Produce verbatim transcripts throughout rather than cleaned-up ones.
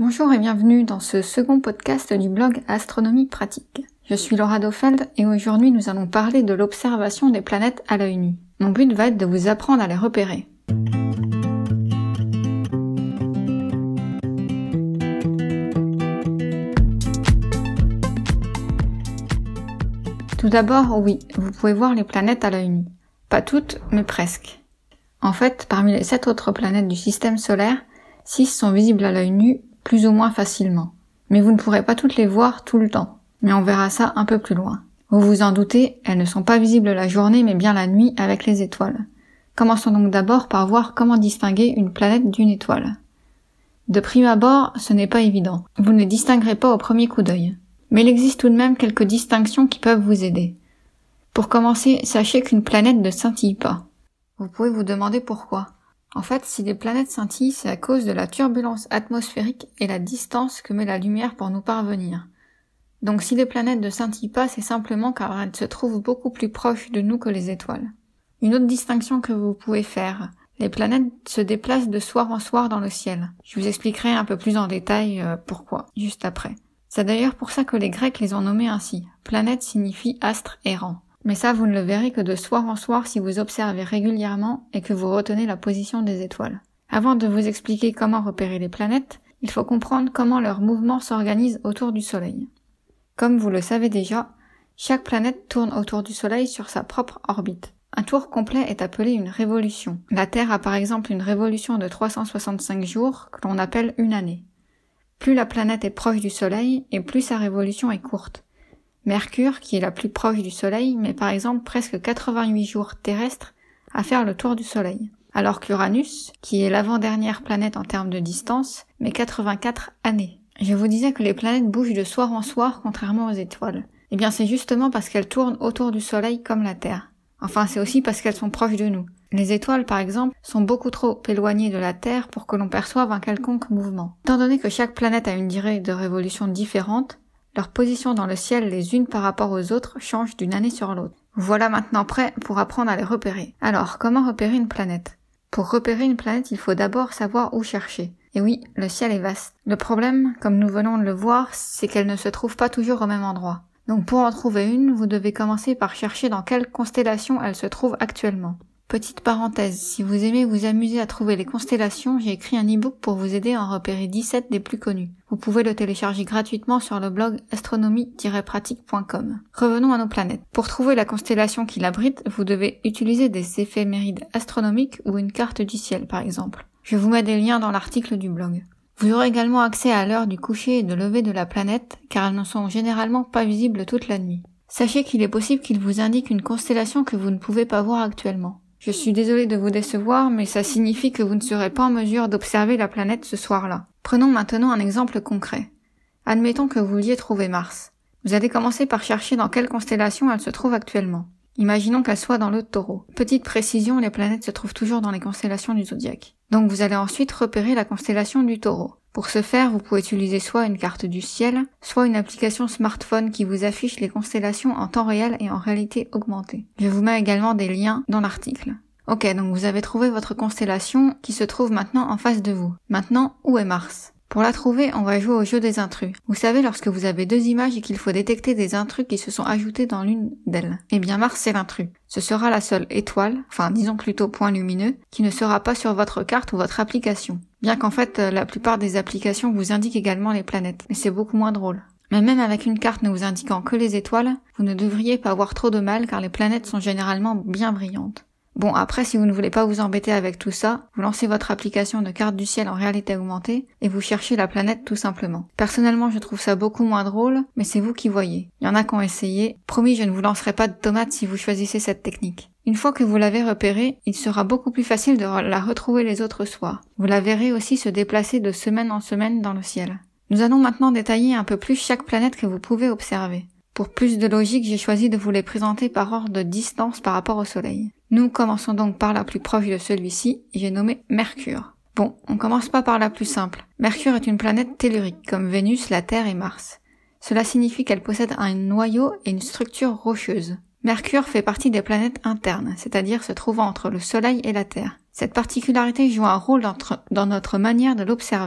Bonjour et bienvenue dans ce second podcast du blog Astronomie pratique. Je suis Laura Dofeld et aujourd'hui nous allons parler de l'observation des planètes à l'œil nu. Mon but va être de vous apprendre à les repérer. Tout d'abord, oui, vous pouvez voir les planètes à l'œil nu. Pas toutes, mais presque. En fait, parmi les sept autres planètes du système solaire, six sont visibles à l'œil nu plus ou moins facilement. Mais vous ne pourrez pas toutes les voir tout le temps. Mais on verra ça un peu plus loin. Vous vous en doutez, elles ne sont pas visibles la journée mais bien la nuit avec les étoiles. Commençons donc d'abord par voir comment distinguer une planète d'une étoile. De prime abord, ce n'est pas évident. Vous ne les distinguerez pas au premier coup d'œil. Mais il existe tout de même quelques distinctions qui peuvent vous aider. Pour commencer, sachez qu'une planète ne scintille pas. Vous pouvez vous demander pourquoi. En fait, si les planètes scintillent, c'est à cause de la turbulence atmosphérique et la distance que met la lumière pour nous parvenir. Donc si les planètes ne scintillent pas, c'est simplement car elles se trouvent beaucoup plus proches de nous que les étoiles. Une autre distinction que vous pouvez faire, les planètes se déplacent de soir en soir dans le ciel. Je vous expliquerai un peu plus en détail euh, pourquoi, juste après. C'est d'ailleurs pour ça que les Grecs les ont nommées ainsi. Planète signifie astre errant. Mais ça, vous ne le verrez que de soir en soir si vous observez régulièrement et que vous retenez la position des étoiles. Avant de vous expliquer comment repérer les planètes, il faut comprendre comment leur mouvement s'organise autour du Soleil. Comme vous le savez déjà, chaque planète tourne autour du Soleil sur sa propre orbite. Un tour complet est appelé une révolution. La Terre a par exemple une révolution de trois cent soixante-cinq jours que l'on appelle une année. Plus la planète est proche du Soleil et plus sa révolution est courte. Mercure, qui est la plus proche du Soleil, met par exemple presque quatre-vingt-huit jours terrestres à faire le tour du Soleil, alors qu'Uranus, qui est l'avant-dernière planète en termes de distance, met quatre-vingt-quatre années. Je vous disais que les planètes bougent de soir en soir contrairement aux étoiles. Eh bien c'est justement parce qu'elles tournent autour du Soleil comme la Terre. Enfin c'est aussi parce qu'elles sont proches de nous. Les étoiles par exemple sont beaucoup trop éloignées de la Terre pour que l'on perçoive un quelconque mouvement. Étant donné que chaque planète a une durée de révolution différente, leur position dans le ciel les unes par rapport aux autres change d'une année sur l'autre. Voilà maintenant prêt pour apprendre à les repérer. Alors, comment repérer une planète? Pour repérer une planète, il faut d'abord savoir où chercher. Et oui, le ciel est vaste. Le problème, comme nous venons de le voir, c'est qu'elle ne se trouve pas toujours au même endroit. Donc pour en trouver une, vous devez commencer par chercher dans quelle constellation elle se trouve actuellement. Petite parenthèse, si vous aimez vous amuser à trouver les constellations, j'ai écrit un e-book pour vous aider à en repérer dix-sept des plus connues. Vous pouvez le télécharger gratuitement sur le blog astronomie tiret pratique point com. Revenons à nos planètes. Pour trouver la constellation qui l'abrite, vous devez utiliser des éphémérides astronomiques ou une carte du ciel par exemple. Je vous mets des liens dans l'article du blog. Vous aurez également accès à l'heure du coucher et de lever de la planète, car elles ne sont généralement pas visibles toute la nuit. Sachez qu'il est possible qu'il vous indique une constellation que vous ne pouvez pas voir actuellement. Je suis désolée de vous décevoir, mais ça signifie que vous ne serez pas en mesure d'observer la planète ce soir-là. Prenons maintenant un exemple concret. Admettons que vous vouliez trouver Mars. Vous allez commencer par chercher dans quelle constellation elle se trouve actuellement. Imaginons qu'elle soit dans le Taureau. Petite précision, les planètes se trouvent toujours dans les constellations du zodiaque. Donc vous allez ensuite repérer la constellation du Taureau. Pour ce faire, vous pouvez utiliser soit une carte du ciel, soit une application smartphone qui vous affiche les constellations en temps réel et en réalité augmentée. Je vous mets également des liens dans l'article. Ok, donc vous avez trouvé votre constellation qui se trouve maintenant en face de vous. Maintenant, où est Mars? Pour la trouver, on va jouer au jeu des intrus. Vous savez, lorsque vous avez deux images et qu'il faut détecter des intrus qui se sont ajoutés dans l'une d'elles. Eh bien, Mars, c'est l'intrus. Ce sera la seule étoile, enfin disons plutôt point lumineux, qui ne sera pas sur votre carte ou votre application. Bien qu'en fait, la plupart des applications vous indiquent également les planètes, mais c'est beaucoup moins drôle. Mais même avec une carte ne vous indiquant que les étoiles, vous ne devriez pas avoir trop de mal car les planètes sont généralement bien brillantes. Bon, après, si vous ne voulez pas vous embêter avec tout ça, vous lancez votre application de carte du ciel en réalité augmentée et vous cherchez la planète tout simplement. Personnellement, je trouve ça beaucoup moins drôle, mais c'est vous qui voyez. Il y en a qui ont essayé. Promis, je ne vous lancerai pas de tomates si vous choisissez cette technique. Une fois que vous l'avez repérée, il sera beaucoup plus facile de la retrouver les autres soirs. Vous la verrez aussi se déplacer de semaine en semaine dans le ciel. Nous allons maintenant détailler un peu plus chaque planète que vous pouvez observer. Pour plus de logique, j'ai choisi de vous les présenter par ordre de distance par rapport au Soleil. Nous commençons donc par la plus proche de celui-ci, j'ai nommé Mercure. Bon, on commence pas par la plus simple. Mercure est une planète tellurique, comme Vénus, la Terre et Mars. Cela signifie qu'elle possède un noyau et une structure rocheuse. Mercure fait partie des planètes internes, c'est-à-dire se trouvant entre le Soleil et la Terre. Cette particularité joue un rôle dans notre manière de l'observer.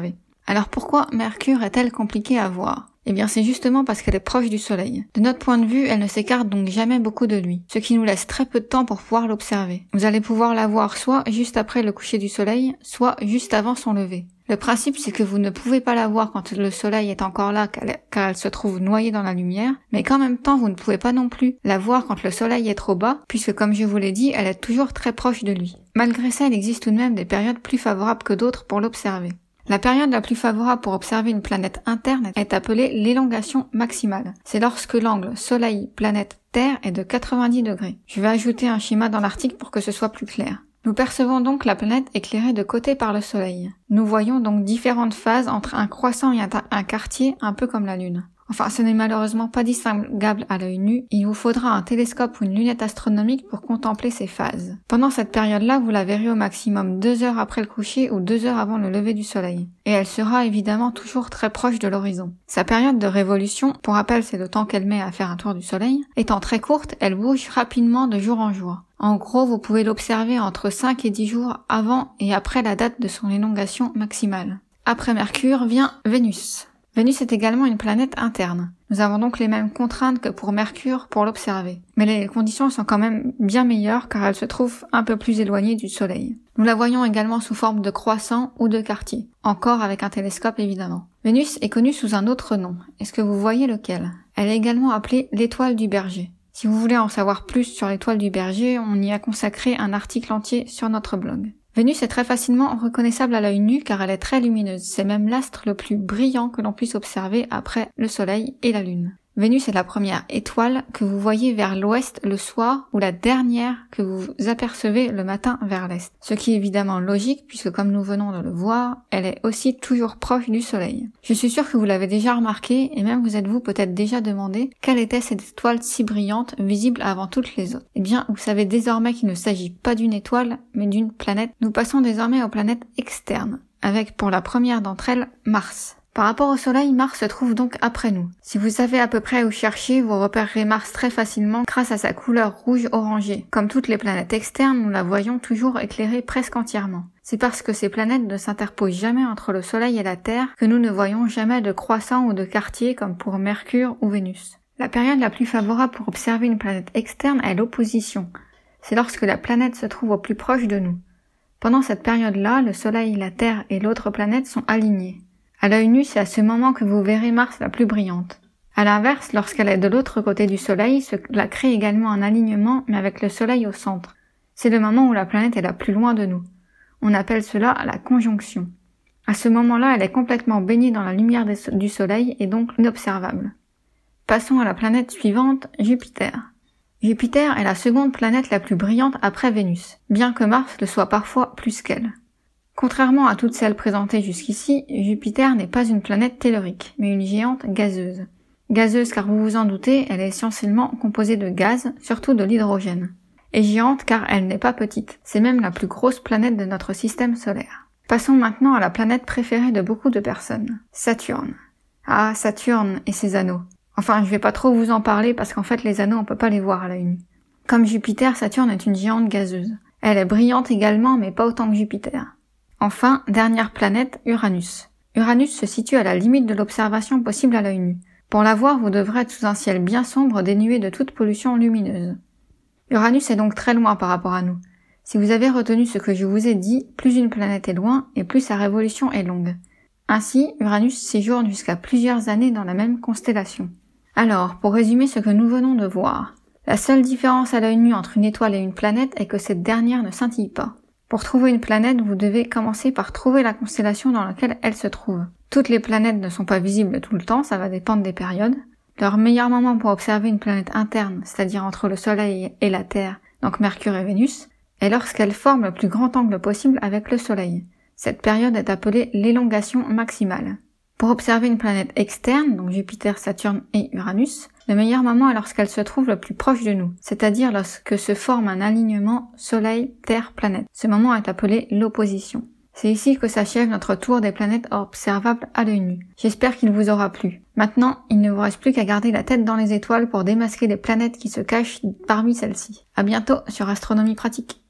Alors pourquoi Mercure est-elle compliquée à voir ? Eh bien c'est justement parce qu'elle est proche du Soleil. De notre point de vue, elle ne s'écarte donc jamais beaucoup de lui, ce qui nous laisse très peu de temps pour pouvoir l'observer. Vous allez pouvoir la voir soit juste après le coucher du Soleil, soit juste avant son lever. Le principe, c'est que vous ne pouvez pas la voir quand le Soleil est encore là, car elle se trouve noyée dans la lumière, mais qu'en même temps, vous ne pouvez pas non plus la voir quand le Soleil est trop bas, puisque comme je vous l'ai dit, elle est toujours très proche de lui. Malgré ça, il existe tout de même des périodes plus favorables que d'autres pour l'observer. La période la plus favorable pour observer une planète interne est appelée l'élongation maximale. C'est lorsque l'angle Soleil-planète-Terre est de quatre-vingt-dix degrés. Je vais ajouter un schéma dans l'article pour que ce soit plus clair. Nous percevons donc la planète éclairée de côté par le Soleil. Nous voyons donc différentes phases entre un croissant et un quartier, un peu comme la Lune. Enfin, ce n'est malheureusement pas distinguable à l'œil nu, il vous faudra un télescope ou une lunette astronomique pour contempler ces phases. Pendant cette période-là, vous la verrez au maximum deux heures après le coucher ou deux heures avant le lever du soleil. Et elle sera évidemment toujours très proche de l'horizon. Sa période de révolution, pour rappel c'est le temps qu'elle met à faire un tour du soleil, étant très courte, elle bouge rapidement de jour en jour. En gros, vous pouvez l'observer entre cinq et dix jours avant et après la date de son élongation maximale. Après Mercure vient Vénus. Vénus est également une planète interne. Nous avons donc les mêmes contraintes que pour Mercure pour l'observer. Mais les conditions sont quand même bien meilleures car elle se trouve un peu plus éloignée du Soleil. Nous la voyons également sous forme de croissant ou de quartier. Encore avec un télescope évidemment. Vénus est connue sous un autre nom. Est-ce que vous voyez lequel ? Elle est également appelée l'étoile du Berger. Si vous voulez en savoir plus sur l'étoile du Berger, on y a consacré un article entier sur notre blog. Vénus est très facilement reconnaissable à l'œil nu car elle est très lumineuse. C'est même l'astre le plus brillant que l'on puisse observer après le Soleil et la Lune. Vénus est la première étoile que vous voyez vers l'ouest le soir ou la dernière que vous apercevez le matin vers l'est. Ce qui est évidemment logique puisque comme nous venons de le voir, elle est aussi toujours proche du Soleil. Je suis sûre que vous l'avez déjà remarqué et même vous êtes-vous peut-être déjà demandé quelle était cette étoile si brillante, visible avant toutes les autres. Eh bien, vous savez désormais qu'il ne s'agit pas d'une étoile mais d'une planète. Nous passons désormais aux planètes externes, avec pour la première d'entre elles Mars. Par rapport au Soleil, Mars se trouve donc après nous. Si vous savez à peu près où chercher, vous repérerez Mars très facilement grâce à sa couleur rouge-orangé. Comme toutes les planètes externes, nous la voyons toujours éclairée presque entièrement. C'est parce que ces planètes ne s'interposent jamais entre le Soleil et la Terre que nous ne voyons jamais de croissant ou de quartier comme pour Mercure ou Vénus. La période la plus favorable pour observer une planète externe est l'opposition. C'est lorsque la planète se trouve au plus proche de nous. Pendant cette période-là, le Soleil, la Terre et l'autre planète sont alignés. À l'œil nu, c'est à ce moment que vous verrez Mars la plus brillante. À l'inverse, lorsqu'elle est de l'autre côté du Soleil, cela crée également un alignement, mais avec le Soleil au centre. C'est le moment où la planète est la plus loin de nous. On appelle cela la conjonction. À ce moment-là, elle est complètement baignée dans la lumière du Soleil et donc inobservable. Passons à la planète suivante, Jupiter. Jupiter est la seconde planète la plus brillante après Vénus, bien que Mars le soit parfois plus qu'elle. Contrairement à toutes celles présentées jusqu'ici, Jupiter n'est pas une planète tellurique, mais une géante gazeuse. Gazeuse car vous vous en doutez, elle est essentiellement composée de gaz, surtout de l'hydrogène. Et géante car elle n'est pas petite, c'est même la plus grosse planète de notre système solaire. Passons maintenant à la planète préférée de beaucoup de personnes, Saturne. Ah, Saturne et ses anneaux. Enfin, je vais pas trop vous en parler parce qu'en fait les anneaux on peut pas les voir à l'œil nu. Comme Jupiter, Saturne est une géante gazeuse. Elle est brillante également mais pas autant que Jupiter. Enfin, dernière planète, Uranus. Uranus se situe à la limite de l'observation possible à l'œil nu. Pour la voir, vous devrez être sous un ciel bien sombre dénué de toute pollution lumineuse. Uranus est donc très loin par rapport à nous. Si vous avez retenu ce que je vous ai dit, plus une planète est loin et plus sa révolution est longue. Ainsi, Uranus séjourne jusqu'à plusieurs années dans la même constellation. Alors, pour résumer ce que nous venons de voir, la seule différence à l'œil nu entre une étoile et une planète est que cette dernière ne scintille pas. Pour trouver une planète, vous devez commencer par trouver la constellation dans laquelle elle se trouve. Toutes les planètes ne sont pas visibles tout le temps, ça va dépendre des périodes. Leur meilleur moment pour observer une planète interne, c'est-à-dire entre le Soleil et la Terre, donc Mercure et Vénus, est lorsqu'elle forme le plus grand angle possible avec le Soleil. Cette période est appelée l'élongation maximale. Pour observer une planète externe, donc Jupiter, Saturne et Uranus, le meilleur moment est lorsqu'elle se trouve le plus proche de nous, c'est-à-dire lorsque se forme un alignement Soleil-Terre-Planète. Ce moment est appelé l'opposition. C'est ici que s'achève notre tour des planètes observables à l'œil nu. J'espère qu'il vous aura plu. Maintenant, il ne vous reste plus qu'à garder la tête dans les étoiles pour démasquer les planètes qui se cachent parmi celles-ci. À bientôt sur Astronomie Pratique.